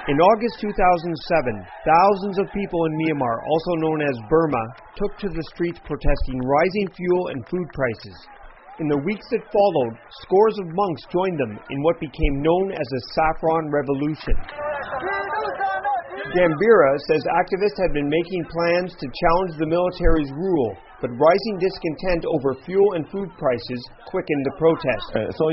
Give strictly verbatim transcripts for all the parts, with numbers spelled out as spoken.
In August two thousand seven, thousands of people in Myanmar, also known as Burma, took to the streets protesting rising fuel and food prices. In the weeks that followed, scores of monks joined them in what became known as the Saffron Revolution. Gambira says activists had been making plans to challenge the military's rule, but rising discontent over fuel and food prices quickened the protest.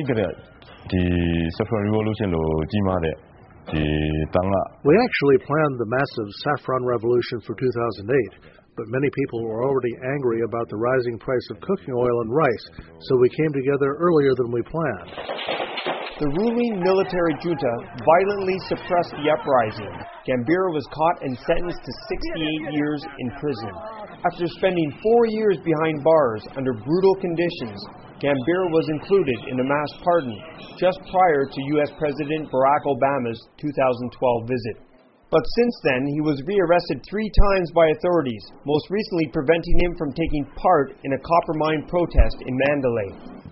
We actually planned the massive saffron revolution for two thousand eight, but many people were already angry about the rising price of cooking oil and rice, so we came together earlier than we planned. The ruling military junta violently suppressed the uprising. Gambira was caught and sentenced to sixty-eight years in prison. After spending four years behind bars under brutal conditions, Gambira was included in a mass pardon just prior to U S President Barack Obama's two thousand twelve visit. But since then, he was rearrested three times by authorities, most recently preventing him from taking part in a copper mine protest in Mandalay.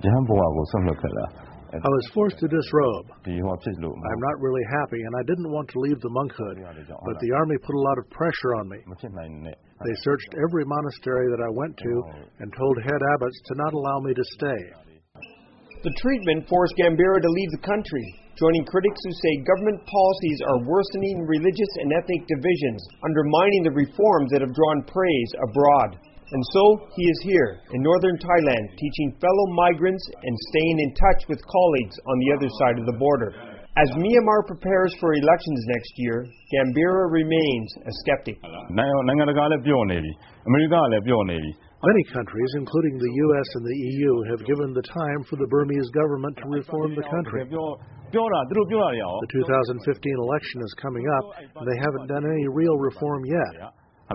I was forced to disrobe. I'm not really happy, and I didn't want to leave the monkhood, but the army put a lot of pressure on me. They searched every monastery that I went to and told head abbots to not allow me to stay. The treatment forced Gambira to leave the country, joining critics who say government policies are worsening religious and ethnic divisions, undermining the reforms that have drawn praise abroad. And so, he is here, in northern Thailand, teaching fellow migrants and staying in touch with colleagues on the other side of the border. As Myanmar prepares for elections next year, Gambira remains a skeptic. Many countries, including the U S and the E U, have given the time for the Burmese government to reform the country. The two thousand fifteen election is coming up, and they haven't done any real reform yet.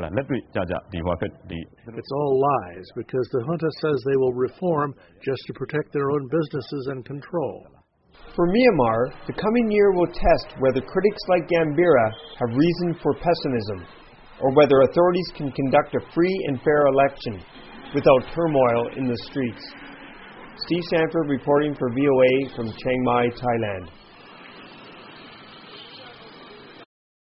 It's all lies, because the junta says they will reform just to protect their own businesses and control. For Myanmar, the coming year will test whether critics like Gambira have reason for pessimism, or whether authorities can conduct a free and fair election without turmoil in the streets. Steve Sanford reporting for V O A from Chiang Mai, Thailand.